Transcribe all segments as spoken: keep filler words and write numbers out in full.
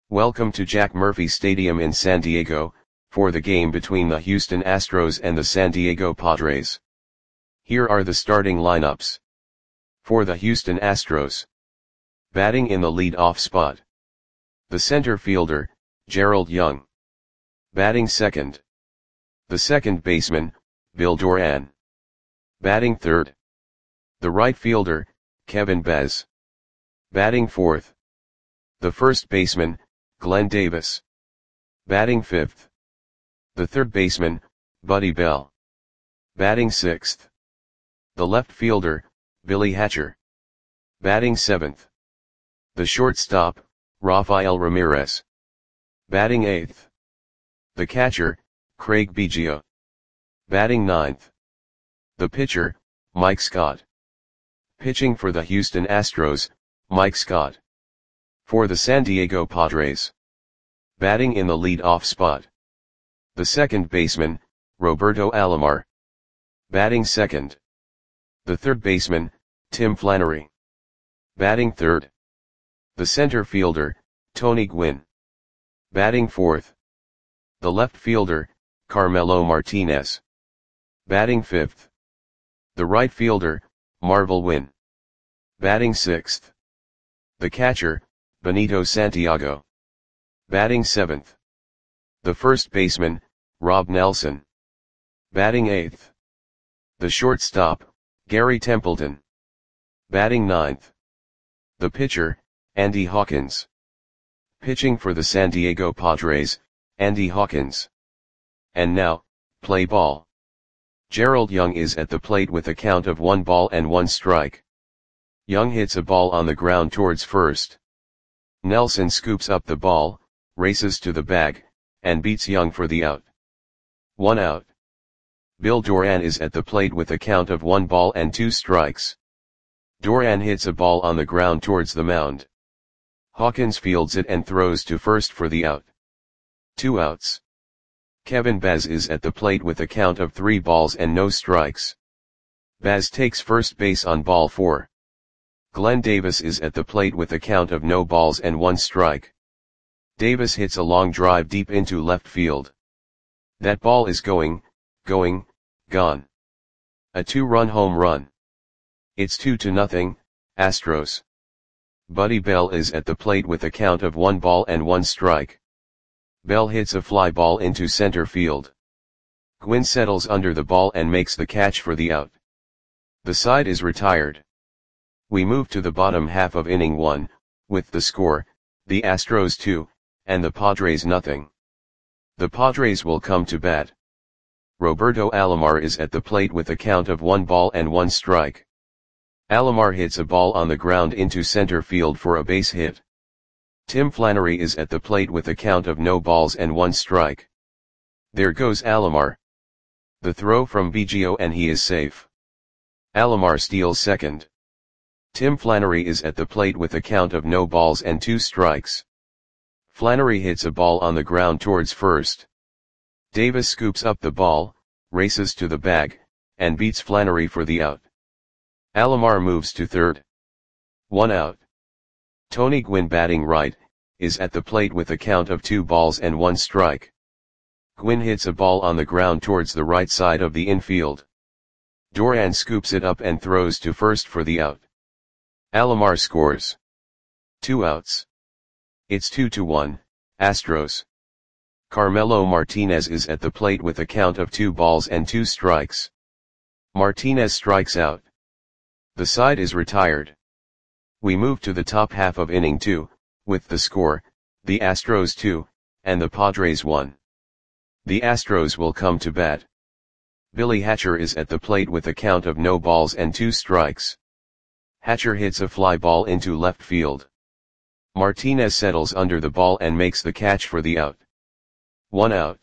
Welcome to Jack Murphy Stadium in San Diego, for the game between the Houston Astros and the San Diego Padres. Here are the starting lineups. For the Houston Astros. Batting in the lead-off spot. The center fielder, Gerald Young. Batting second. The second baseman, Bill Doran. Batting third. The right fielder, Kevin Bez. Batting fourth. The first baseman, Glenn Davis. Batting fifth. The third baseman, Buddy Bell. Batting sixth. The left fielder, Billy Hatcher. Batting seventh. The shortstop, Rafael Ramirez. Batting eighth. The catcher, Craig Biggio. Batting ninth. The pitcher, Mike Scott. Pitching for the Houston Astros, Mike Scott. For the San Diego Padres. Batting in the lead-off spot. The second baseman, Roberto Alomar. Batting second. The third baseman, Tim Flannery. Batting third. The center fielder, Tony Gwynn. Batting fourth. The left fielder, Carmelo Martinez. Batting fifth. The right fielder, Marvel Wynn. Batting sixth. The catcher, Benito Santiago. Batting seventh. The first baseman, Rob Nelson. Batting eighth. The shortstop, Gary Templeton. Batting ninth. The pitcher, Andy Hawkins. Pitching for the San Diego Padres, Andy Hawkins. And now, play ball. Gerald Young is at the plate with a count of one ball and one strike. Young hits a ball on the ground towards first. Nelson scoops up the ball, races to the bag, and beats Young for the out. One out. Bill Doran is at the plate with a count of one ball and two strikes. Doran hits a ball on the ground towards the mound. Hawkins fields it and throws to first for the out. Two outs. Kevin Bez is at the plate with a count of three balls and no strikes. Baz takes first base on ball four. Glenn Davis is at the plate with a count of no balls and one strike. Davis hits a long drive deep into left field. That ball is going, going, gone. A two-run home run. It's two to nothing, Astros. Buddy Bell is at the plate with a count of one ball and one strike. Bell hits a fly ball into center field. Gwynn settles under the ball and makes the catch for the out. The side is retired. We move to the bottom half of inning one, with the score, the Astros two, and the Padres nothing. The Padres will come to bat. Roberto Alomar is at the plate with a count of one ball and one strike. Alomar hits a ball on the ground into center field for a base hit. Tim Flannery is at the plate with a count of no balls and one strike. There goes Alomar. The throw from Biggio and he is safe. Alomar steals second. Tim Flannery is at the plate with a count of no balls and two strikes. Flannery hits a ball on the ground towards first. Davis scoops up the ball, races to the bag, and beats Flannery for the out. Alomar moves to third. One out. Tony Gwynn, batting right, is at the plate with a count of two balls and one strike. Gwynn hits a ball on the ground towards the right side of the infield. Doran scoops it up and throws to first for the out. Alomar scores. Two outs. It's two to one, Astros. Carmelo Martinez is at the plate with a count of two balls and two strikes. Martinez strikes out. The side is retired. We move to the top half of inning two, with the score, the Astros two, and the Padres one. The Astros will come to bat. Billy Hatcher is at the plate with a count of no balls and two strikes. Hatcher hits a fly ball into left field. Martinez settles under the ball and makes the catch for the out. One out.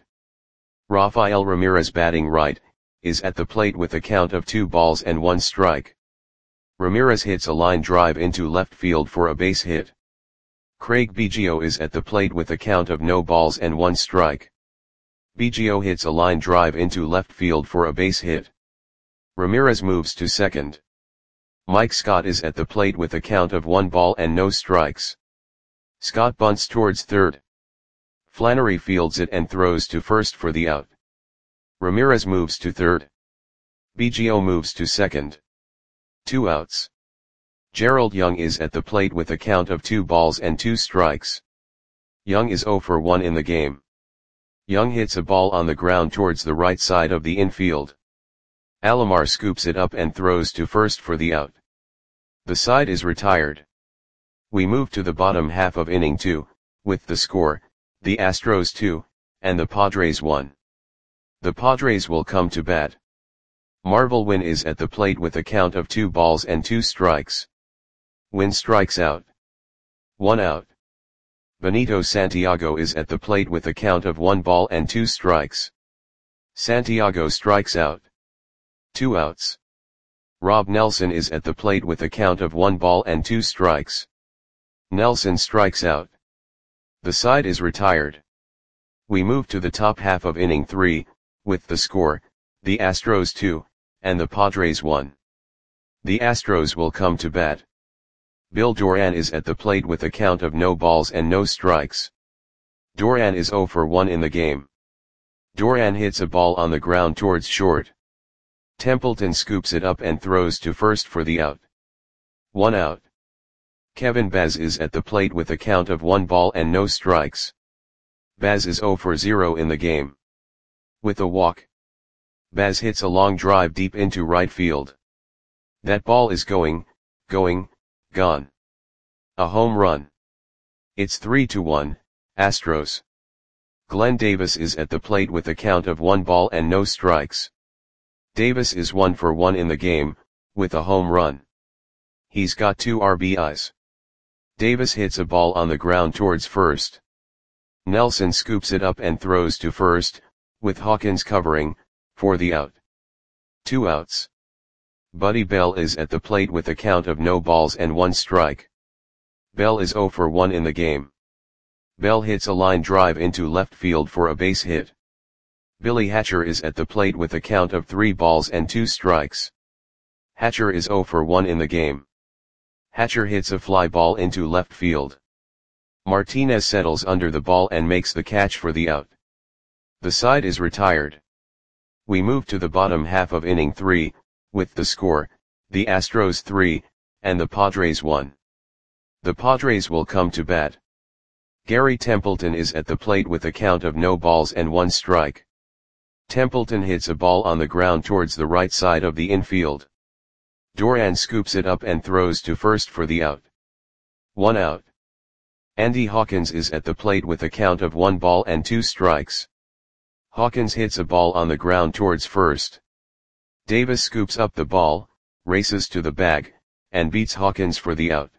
Rafael Ramirez, batting right, is at the plate with a count of two balls and one strike. Ramirez hits a line drive into left field for a base hit. Craig Biggio is at the plate with a count of no balls and one strike. Biggio hits a line drive into left field for a base hit. Ramirez moves to second. Mike Scott is at the plate with a count of one ball and no strikes. Scott bunts towards third. Flannery fields it and throws to first for the out. Ramirez moves to third. Biggio moves to second. Two outs. Gerald Young is at the plate with a count of two balls and two strikes. Young is oh for one in the game. Young hits a ball on the ground towards the right side of the infield. Alomar scoops it up and throws to first for the out. The side is retired. We move to the bottom half of inning two, with the score, the Astros two, and the Padres one. The Padres will come to bat. Marvel Wynn is at the plate with a count of two balls and two strikes. Wynn strikes out. One out. Benito Santiago is at the plate with a count of one ball and two strikes. Santiago strikes out. Two outs. Rob Nelson is at the plate with a count of one ball and two strikes. Nelson strikes out. The side is retired. We move to the top half of inning three, with the score, the Astros two, and the Padres one. The Astros will come to bat. Bill Doran is at the plate with a count of no balls and no strikes. Doran is oh for one in the game. Doran hits a ball on the ground towards short. Templeton scoops it up and throws to first for the out. One out. Kevin Baz is at the plate with a count of one ball and no strikes. Baz is oh for zero in the game. With a walk. Baz hits a long drive deep into right field. That ball is going, going, gone. A home run. It's three to one, Astros. Glenn Davis is at the plate with a count of one ball and no strikes. Davis is one for one in the game, with a home run. He's got two R B Is. Davis hits a ball on the ground towards first. Nelson scoops it up and throws to first, with Hawkins covering, for the out. Two outs. Buddy Bell is at the plate with a count of no balls and one strike. Bell is oh for one in the game. Bell hits a line drive into left field for a base hit. Billy Hatcher is at the plate with a count of three balls and two strikes. Hatcher is oh for one in the game. Hatcher hits a fly ball into left field. Martinez settles under the ball and makes the catch for the out. The side is retired. We move to the bottom half of inning three, with the score, the Astros three, and the Padres one. The Padres will come to bat. Gary Templeton is at the plate with a count of no balls and one strike. Templeton hits a ball on the ground towards the right side of the infield. Doran scoops it up and throws to first for the out. One out. Andy Hawkins is at the plate with a count of one ball and two strikes. Hawkins hits a ball on the ground towards first. Davis scoops up the ball, races to the bag, and beats Hawkins for the out.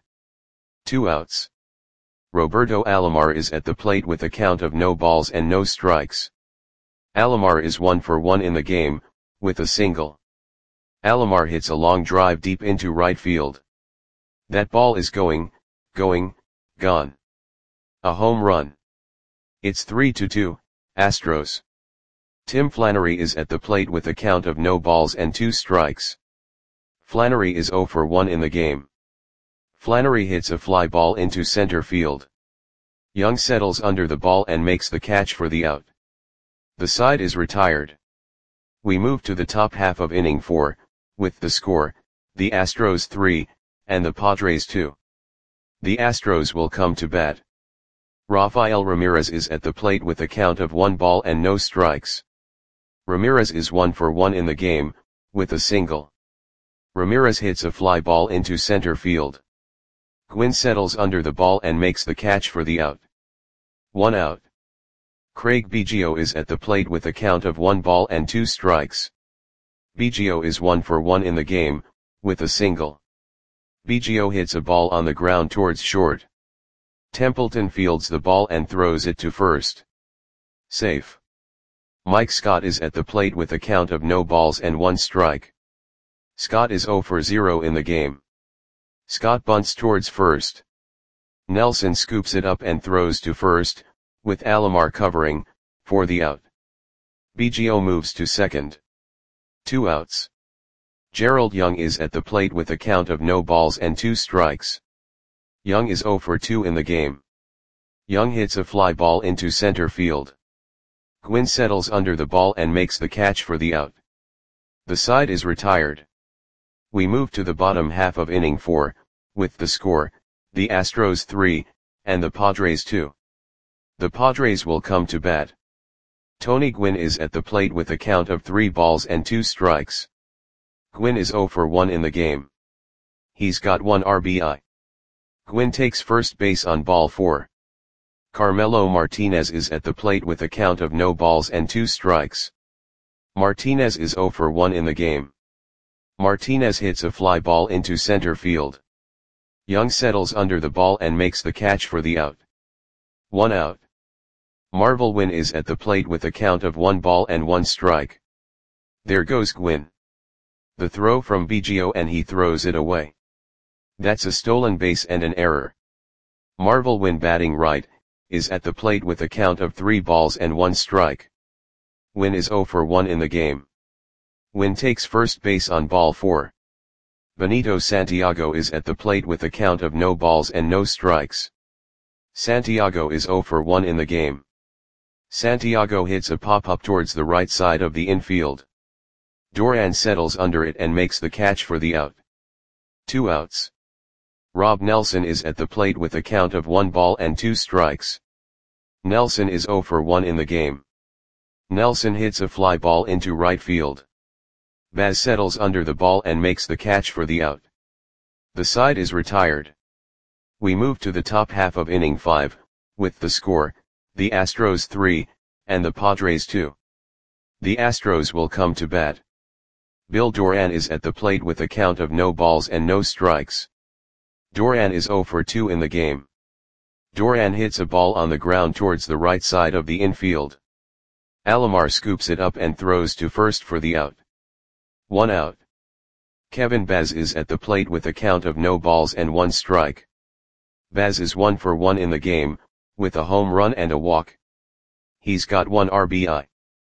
Two outs. Roberto Alomar is at the plate with a count of no balls and no strikes. Alomar is one for one in the game, with a single. Alomar hits a long drive deep into right field. That ball is going, going, gone. A home run. It's three to two, Astros. Tim Flannery is at the plate with a count of no balls and two strikes. Flannery is oh for one in the game. Flannery hits a fly ball into center field. Young settles under the ball and makes the catch for the out. The side is retired. We move to the top half of inning four, with the score, the Astros three, and the Padres two. The Astros will come to bat. Rafael Ramirez is at the plate with a count of one ball and no strikes. Ramirez is one for one in the game, with a single. Ramirez hits a fly ball into center field. Gwynn settles under the ball and makes the catch for the out. One out. Craig Biggio is at the plate with a count of one ball and two strikes. Biggio is one for one in the game, with a single. Biggio hits a ball on the ground towards short. Templeton fields the ball and throws it to first. Safe. Mike Scott is at the plate with a count of no balls and one strike. Scott is oh for zero in the game. Scott bunts towards first. Nelson scoops it up and throws to first, with Alomar covering, for the out. Biggio moves to second. Two outs. Gerald Young is at the plate with a count of no balls and two strikes. Young is oh for two in the game. Young hits a fly ball into center field. Gwynn settles under the ball and makes the catch for the out. The side is retired. We move to the bottom half of inning four, with the score, the Astros three, and the Padres two. The Padres will come to bat. Tony Gwynn is at the plate with a count of three balls and two strikes. Gwynn is oh for one in the game. He's got one R B I. Gwynn takes first base on ball four. Carmelo Martinez is at the plate with a count of no balls and two strikes. Martinez is oh for one in the game. Martinez hits a fly ball into center field. Young settles under the ball and makes the catch for the out. One out. Marvel Wynn is at the plate with a count of one ball and one strike. There goes Gwynn. The throw from Biggio and he throws it away. That's a stolen base and an error. Marvel Wynn, batting right, is at the plate with a count of three balls and one strike. Wynn is oh for one in the game. Wynn takes first base on ball four. Benito Santiago is at the plate with a count of no balls and no strikes. Santiago is oh for one in the game. Santiago hits a pop-up towards the right side of the infield. Duran settles under it and makes the catch for the out. Two outs. Rob Nelson is at the plate with a count of one ball and two strikes. Nelson is oh for one in the game. Nelson hits a fly ball into right field. Baz settles under the ball and makes the catch for the out. The side is retired. We move to the top half of inning five, with the score, the Astros three, and the Padres two. The Astros will come to bat. Bill Duran is at the plate with a count of no balls and no strikes. Duran is oh for two in the game. Duran hits a ball on the ground towards the right side of the infield. Alomar scoops it up and throws to first for the out. One out. Kevin Baz is at the plate with a count of no balls and one strike. Baz is one for one in the game, with a home run and a walk. He's got one R B I.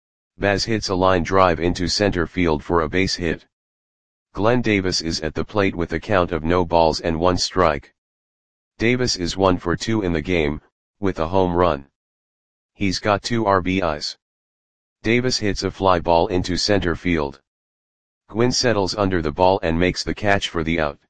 Baz hits a line drive into center field for a base hit. Glenn Davis is at the plate with a count of no balls and one strike. Davis is one for two in the game, with a home run. He's got two R B Is. Davis hits a fly ball into center field. Gwynn settles under the ball and makes the catch for the out.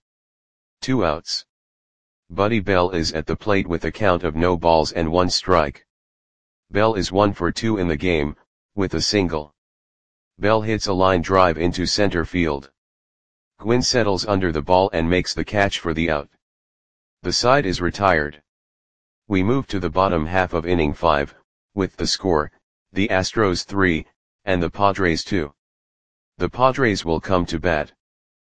Two outs. Buddy Bell is at the plate with a count of no balls and one strike. Bell is one for two in the game, with a single. Bell hits a line drive into center field. Gwynn settles under the ball and makes the catch for the out. The side is retired. We move to the bottom half of inning five, with the score, the Astros three, and the Padres two. The Padres will come to bat.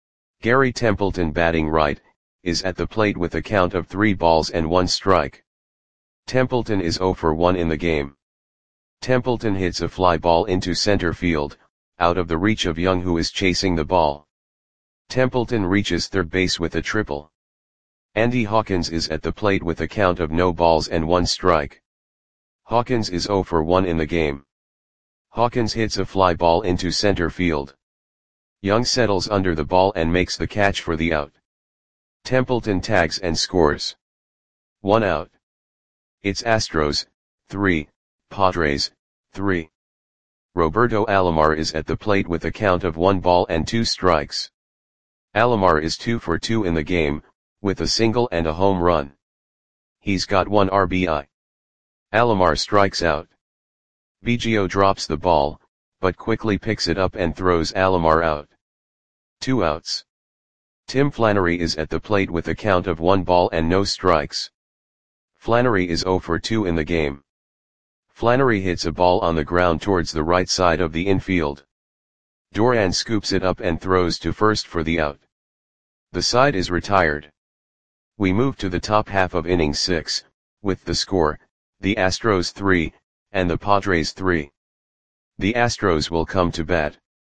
Gary Templeton, batting right, is at the plate with a count of three balls and one strike. Templeton is oh for one in the game. Templeton hits a fly ball into center field, out of the reach of Young, who is chasing the ball. Templeton reaches third base with a triple. Andy Hawkins is at the plate with a count of no balls and one strike. Hawkins is oh for one in the game. Hawkins hits a fly ball into center field. Young settles under the ball and makes the catch for the out. Templeton tags and scores. One out. It's Astros, three, Padres, three. Roberto Alomar is at the plate with a count of one ball and two strikes. Alomar is two for two in the game, with a single and a home run. He's got one R B I. Alomar strikes out. Biggio drops the ball, but quickly picks it up and throws Alomar out. Two outs. Tim Flannery is at the plate with a count of one ball and no strikes. Flannery is oh for two in the game. Flannery hits a ball on the ground towards the right side of the infield. Duran scoops it up and throws to first for the out. The side is retired. We move to the top half of inning six, with the score, the Astros three, and the Padres three. The Astros will come to bat.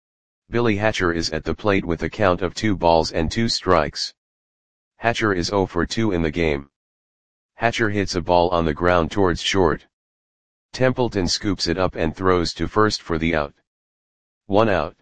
Billy Hatcher is at the plate with a count of two balls and two strikes. Hatcher is oh for two in the game. Hatcher hits a ball on the ground towards short. Templeton scoops it up and throws to first for the out. One out.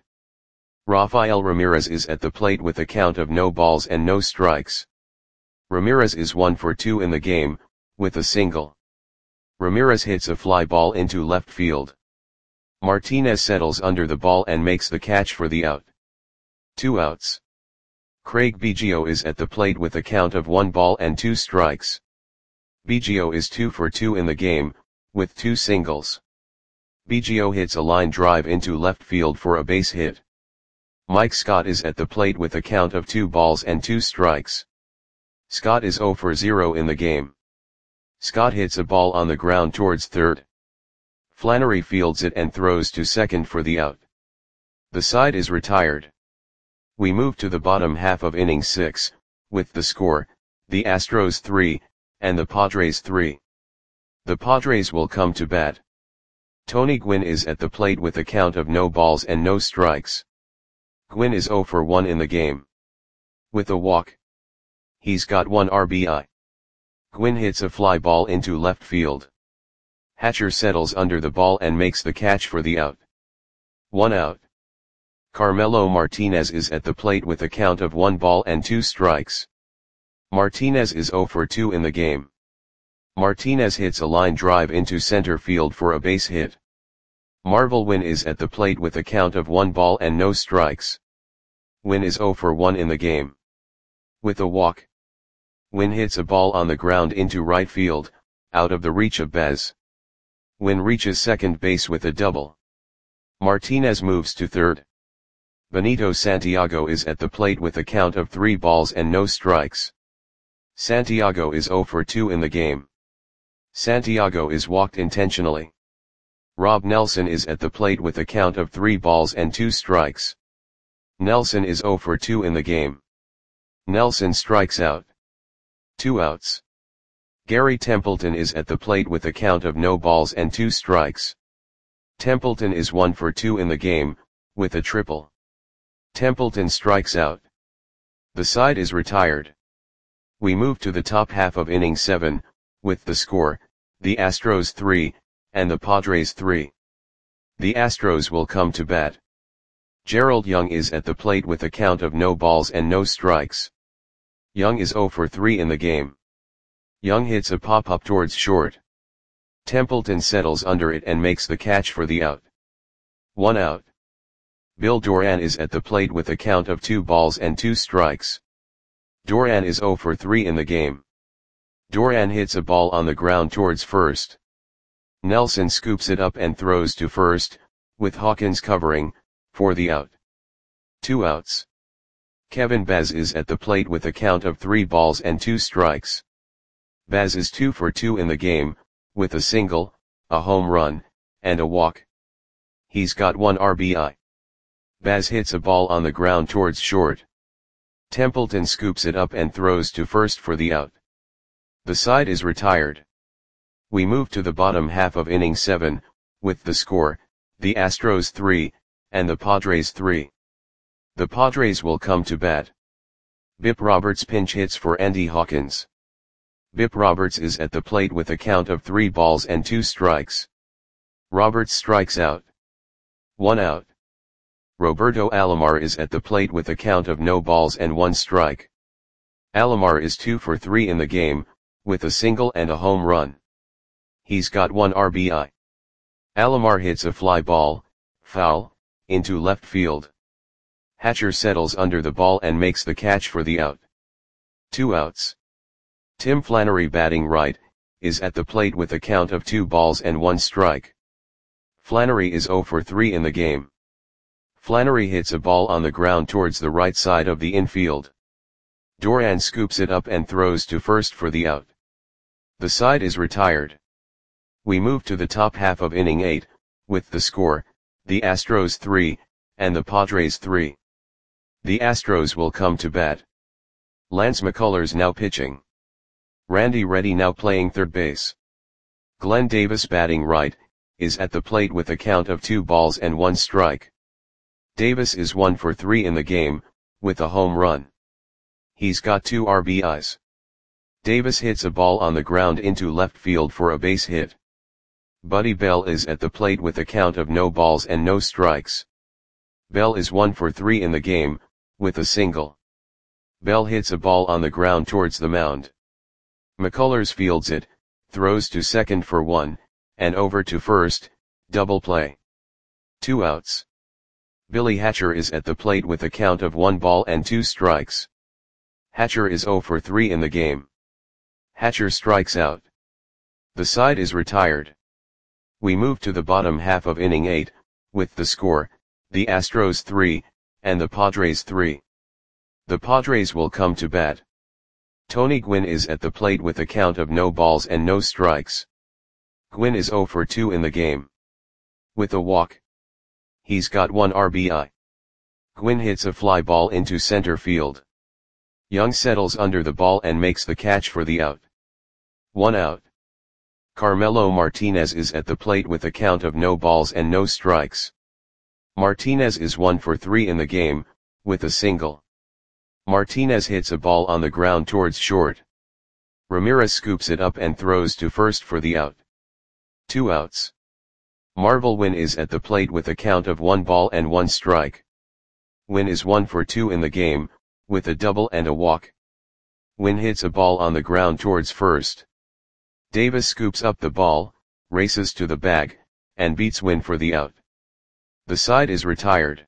Rafael Ramirez is at the plate with a count of no balls and no strikes. Ramirez is one for two in the game, with a single. Ramirez hits a fly ball into left field. Martinez settles under the ball and makes the catch for the out. Two outs. Craig Biggio is at the plate with a count of one ball and two strikes. Biggio is two for two in the game, with two singles. Biggio hits a line drive into left field for a base hit. Mike Scott is at the plate with a count of two balls and two strikes. Scott is zero for zero in the game. Scott hits a ball on the ground towards third. Flannery fields it and throws to second for the out. The side is retired. We move to the bottom half of inning six, with the score, the Astros three, and the Padres three. The Padres will come to bat. Tony Gwynn is at the plate with a count of no balls and no strikes. Gwynn is zero for one in the game. With a walk. He's got one R B I. Gwynn hits a fly ball into left field. Hatcher settles under the ball and makes the catch for the out. One out. Carmelo Martinez is at the plate with a count of one ball and two strikes. Martinez is zero for two in the game. Martinez hits a line drive into center field for a base hit. Marvel Wynn is at the plate with a count of one ball and no strikes. Wynn is zero for one in the game. With a walk. Wynn hits a ball on the ground into right field, out of the reach of Bez. Wynn reaches second base with a double. Martinez moves to third. Benito Santiago is at the plate with a count of three balls and no strikes. Santiago is zero for two in the game. Santiago is walked intentionally. Rob Nelson is at the plate with a count of three balls and two strikes. Nelson is zero for two in the game. Nelson strikes out. Two outs. Gary Templeton is at the plate with a count of no balls and two strikes. Templeton is one for two in the game, with a triple. Templeton strikes out. The side is retired. We move to the top half of inning seven, with the score, the Astros three, and the Padres three. The Astros will come to bat. Gerald Young is at the plate with a count of no balls and no strikes. Young is zero for three in the game. Young hits a pop-up towards short. Templeton settles under it and makes the catch for the out. One out. Bill Doran is at the plate with a count of two balls and two strikes. Doran is zero for three in the game. Doran hits a ball on the ground towards first. Nelson scoops it up and throws to first, with Hawkins covering, for the out. Two outs. Kevin Baz is at the plate with a count of three balls and two strikes. Baz is two for two in the game, with a single, a home run, and a walk. He's got one R B I. Baz hits a ball on the ground towards short. Templeton scoops it up and throws to first for the out. The side is retired. We move to the bottom half of inning seven, with the score, the Astros three, and the Padres three. The Padres will come to bat. Bip Roberts pinch hits for Andy Hawkins. Bip Roberts is at the plate with a count of three balls and two strikes. Roberts strikes out. One out. Roberto Alomar is at the plate with a count of no balls and one strike. Alomar is two for three in the game, with a single and a home run. He's got one R B I. Alomar hits a fly ball, foul, into left field. Hatcher settles under the ball and makes the catch for the out. Two outs. Tim Flannery, batting right, is at the plate with a count of two balls and one strike. Flannery is zero for three in the game. Flannery hits a ball on the ground towards the right side of the infield. Doran scoops it up and throws to first for the out. The side is retired. We move to the top half of inning eight, with the score, the Astros three, and the Padres three. The Astros will come to bat. Lance McCullers now pitching. Randy Reddy now playing third base. Glenn Davis, batting right, is at the plate with a count of two balls and one strike. Davis is one for three in the game, with a home run. He's got two R B Is. Davis hits a ball on the ground into left field for a base hit. Buddy Bell is at the plate with a count of no balls and no strikes. Bell is one for three in the game, with a single. Bell hits a ball on the ground towards the mound. McCullers fields it, throws to second for one, and over to first, double play. Two outs. Billy Hatcher is at the plate with a count of one ball and two strikes. Hatcher is oh for three in the game. Hatcher strikes out. The side is retired. We move to the bottom half of inning eight, with the score, the Astros three, and the Padres three. The Padres will come to bat. Tony Gwynn is at the plate with a count of no balls and no strikes. Gwynn is oh for two in the game. With a walk. He's got one R B I. Gwynn hits a fly ball into center field. Young settles under the ball and makes the catch for the out. One out. Carmelo Martinez is at the plate with a count of no balls and no strikes. Martinez is one for three in the game, with a single. Martinez hits a ball on the ground towards short. Ramirez scoops it up and throws to first for the out. Two outs. Marvel Wynn is at the plate with a count of one ball and one strike. Wynn is one for two in the game, with a double and a walk. Wynn hits a ball on the ground towards first. Davis scoops up the ball, races to the bag, and beats Wynn for the out. The side is retired.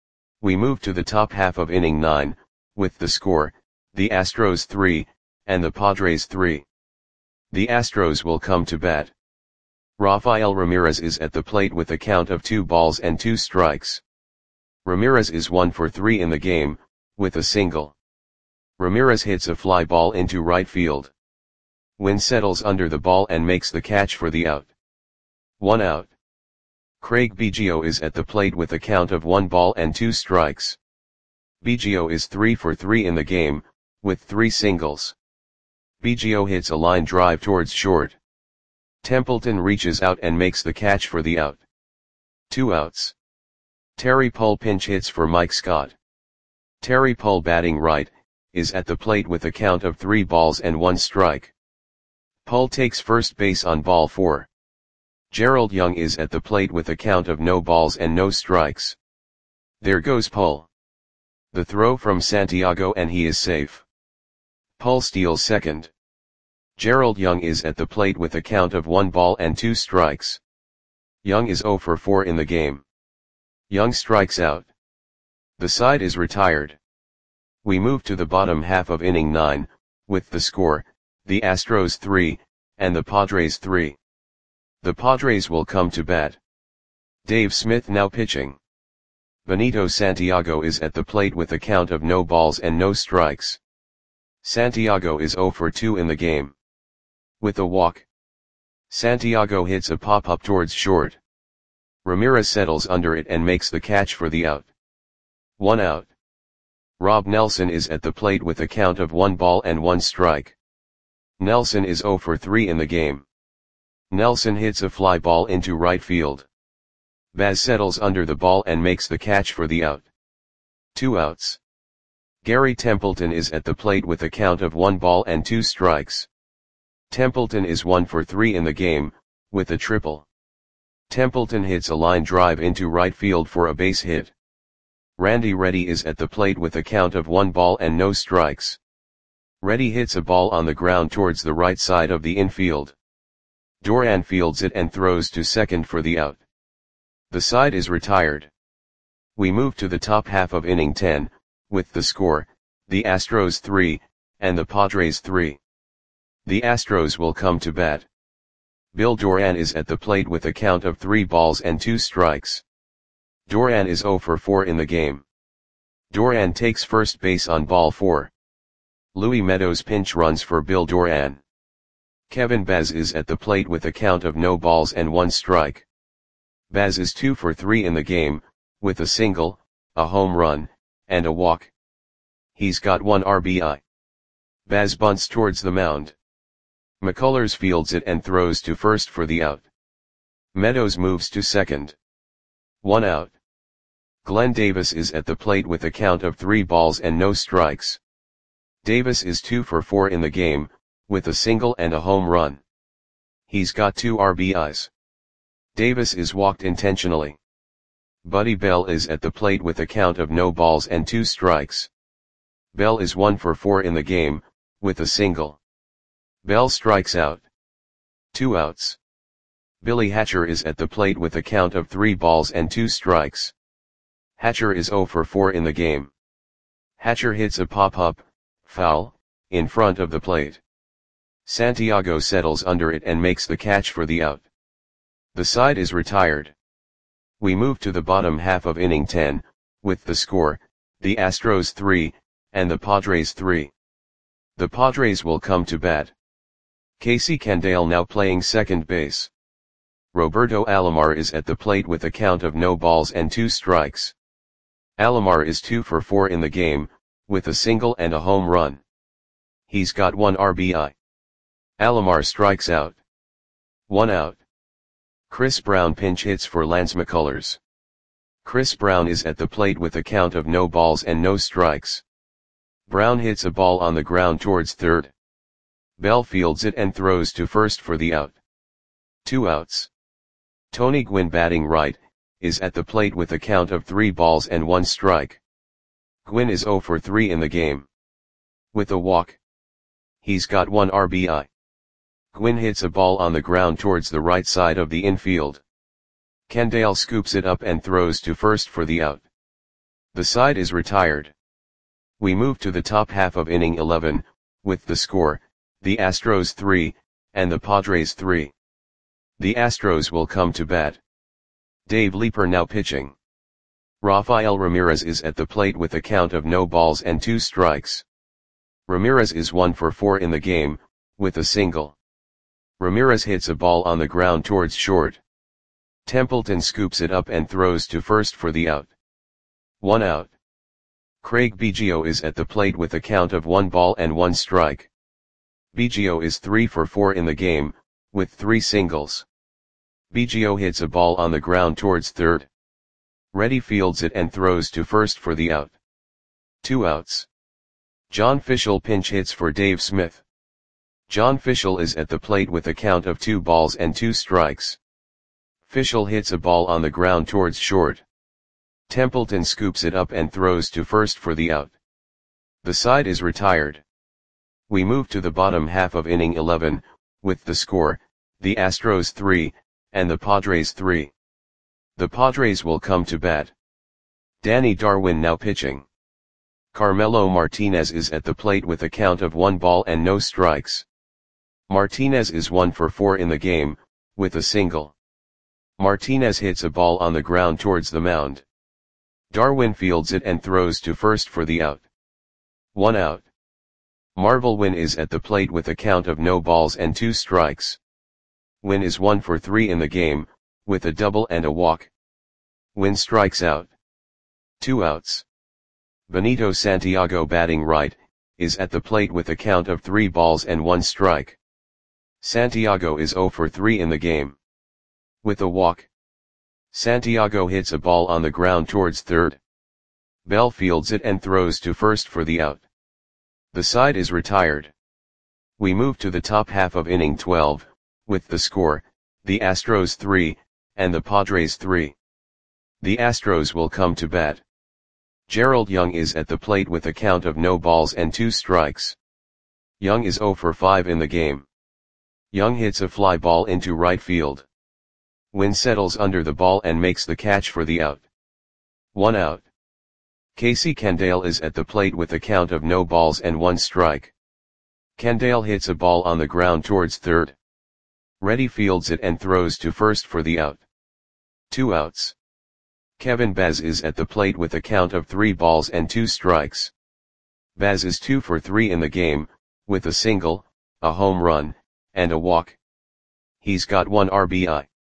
We move to the top half of inning nine, with the score, the Astros three, and the Padres three. The Astros will come to bat. Rafael Ramirez is at the plate with a count of two balls and two strikes. Ramirez is one for three in the game, with a single. Ramirez hits a fly ball into right field. Wynn settles under the ball and makes the catch for the out. One out. Craig Biggio is at the plate with a count of one ball and two strikes. Biggio is three for three in the game, with three singles. Biggio hits a line drive towards short. Templeton reaches out and makes the catch for the out. Two outs. Terry Pull pinch hits for Mike Scott. Terry Pull, batting right, is at the plate with a count of three balls and one strike. Pull takes first base on ball four. Gerald Young is at the plate with a count of no balls and no strikes. There goes Pull. The throw from Santiago and he is safe. Pull steals second. Gerald Young is at the plate with a count of one ball and two strikes. Young is oh for four in the game. Young strikes out. The side is retired. We move to the bottom half of inning nine, with the score, the Astros three, and the Padres three. The Padres will come to bat. Dave Smith now pitching. Benito Santiago is at the plate with a count of no balls and no strikes. Santiago is oh for two in the game. With a walk. Santiago hits a pop-up towards short. Ramirez settles under it and makes the catch for the out. One out. Rob Nelson is at the plate with a count of one ball and one strike. Nelson is oh for three in the game. Nelson hits a fly ball into right field. Baz settles under the ball and makes the catch for the out. Two outs. Gary Templeton is at the plate with a count of one ball and two strikes. Templeton is one for three in the game, with a triple. Templeton hits a line drive into right field for a base hit. Randy Reddy is at the plate with a count of one ball and no strikes. Reddy hits a ball on the ground towards the right side of the infield. Doran fields it and throws to second for the out. The side is retired. We move to the top half of inning ten, with the score, the Astros three, and the Padres three. The Astros will come to bat. Bill Doran is at the plate with a count of three balls and two strikes. Doran is oh for four in the game. Doran takes first base on ball four. Louis Meadows pinch runs for Bill Doran. Kevin Baz is at the plate with a count of no balls and one strike. Baz is two for three in the game, with a single, a home run, and a walk. He's got one R B I. Baz bunts towards the mound. McCullers fields it and throws to first for the out. Meadows moves to second. One out. Glenn Davis is at the plate with a count of three balls and no strikes. Davis is two for four in the game, with a single and a home run. He's got two R B Is. Davis is walked intentionally. Buddy Bell is at the plate with a count of no balls and two strikes. Bell is one for four in the game, with a single. Bell strikes out. Two outs. Billy Hatcher is at the plate with a count of three balls and two strikes. Hatcher is zero for four in the game. Hatcher hits a pop-up, foul, in front of the plate. Santiago settles under it and makes the catch for the out. The side is retired. We move to the bottom half of inning ten, with the score, the Astros three, and the Padres three. The Padres will come to bat. Casey Candaele now playing second base. Roberto Alomar is at the plate with a count of no balls and two strikes. Alomar is two for four in the game, with a single and a home run. He's got one R B I. Alomar strikes out. One out. Chris Brown pinch hits for Lance McCullers. Chris Brown is at the plate with a count of no balls and no strikes. Brown hits a ball on the ground towards third. Bell fields it and throws to first for the out. Two outs. Tony Gwynn batting right, is at the plate with a count of three balls and one strike. Gwynn is zero for three in the game. With a walk. He's got one R B I. Gwynn hits a ball on the ground towards the right side of the infield. Candaele scoops it up and throws to first for the out. The side is retired. We move to the top half of inning eleven, with the score, the Astros three, and the Padres three. The Astros will come to bat. Dave Leeper now pitching. Rafael Ramirez is at the plate with a count of no balls and two strikes. Ramirez is one for four in the game, with a single. Ramirez hits a ball on the ground towards short. Templeton scoops it up and throws to first for the out. One out. Craig Biggio is at the plate with a count of one ball and one strike. Biggio is three for four in the game, with three singles. Biggio hits a ball on the ground towards third. Reddy fields it and throws to first for the out. Two outs. John Fishel pinch hits for Dave Smith. John Fishel is at the plate with a count of two balls and two strikes. Fishel hits a ball on the ground towards short. Templeton scoops it up and throws to first for the out. The side is retired. We move to the bottom half of inning eleven, with the score, the Astros three, and the Padres three. The Padres will come to bat. Danny Darwin now pitching. Carmelo Martinez is at the plate with a count of one ball and no strikes. Martinez is one for four in the game, with a single. Martinez hits a ball on the ground towards the mound. Darwin fields it and throws to first for the out. One out. Marvel Wynn is at the plate with a count of no balls and two strikes. Wynn is one for three in the game, with a double and a walk. Wynn strikes out. Two outs. Benito Santiago batting right, is at the plate with a count of three balls and one strike. Santiago is zero for three in the game. With a walk. Santiago hits a ball on the ground towards third. Bell fields it and throws to first for the out. The side is retired. We move to the top half of inning twelve, with the score, the Astros three, and the Padres three. The Astros will come to bat. Gerald Young is at the plate with a count of no balls and two strikes. Young is zero for five in the game. Young hits a fly ball into right field. Wynn settles under the ball and makes the catch for the out. One out. Casey Candaele is at the plate with a count of no balls and one strike. Candaele hits a ball on the ground towards third. Reddy fields it and throws to first for the out. Two outs. Kevin Baz is at the plate with a count of three balls and two strikes. Baz is two for three in the game, with a single, a home run, and a walk. He's got one R B I.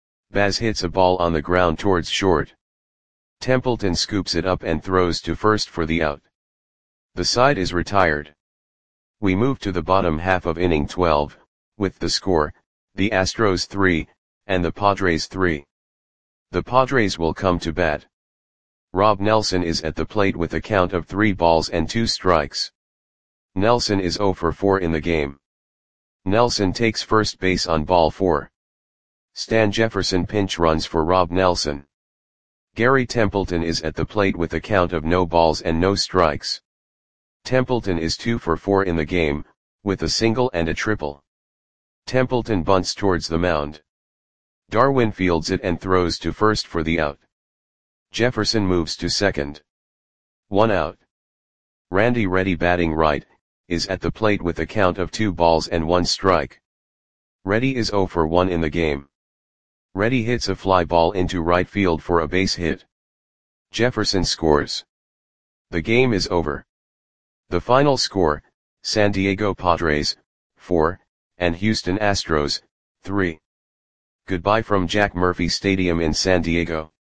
Baz hits a ball on the ground towards short. Templeton scoops it up and throws to first for the out. The side is retired. We move to the bottom half of inning twelve, with the score, the Astros three, and the Padres three. The Padres will come to bat. Rob Nelson is at the plate with a count of three balls and two strikes. Nelson is zero for four in the game. Nelson takes first base on ball four. Stan Jefferson pinch runs for Rob Nelson. Gary Templeton is at the plate with a count of no balls and no strikes. Templeton is two for four in the game, with a single and a triple. Templeton bunts towards the mound. Darwin fields it and throws to first for the out. Jefferson moves to second. One out. Randy Reddy, batting right, is at the plate with a count of two balls and one strike. Reddy is zero for one in the game. Reddy hits a fly ball into right field for a base hit. Jefferson scores. The game is over. The final score, San Diego Padres, four, and Houston Astros, three. Goodbye from Jack Murphy Stadium in San Diego.